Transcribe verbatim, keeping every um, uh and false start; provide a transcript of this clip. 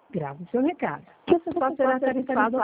Grave o seu recado. Você só será tarifado